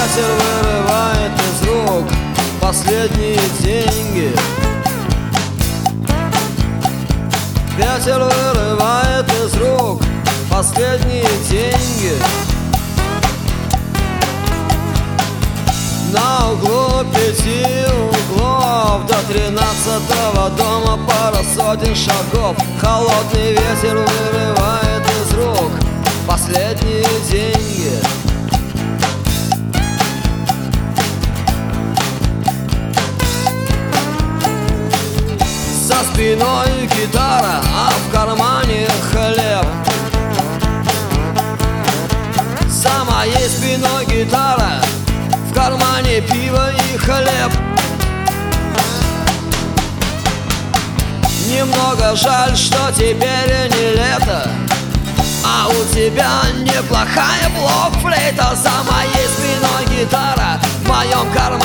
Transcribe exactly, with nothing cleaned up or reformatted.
Ветер вырывает из рук последние деньги. Ветер вырывает из рук последние деньги. На углу пяти углов до тринадцатого дома пара сотен шагов. Холодный ветер вырывает из рук последние деньги. За спиной гитара, а в кармане хлеб. За моей спиной гитара, в кармане пиво и хлеб. Немного жаль, что теперь не лето, а у тебя неплохая блок-флейта. За моей спиной гитара, в моем кармане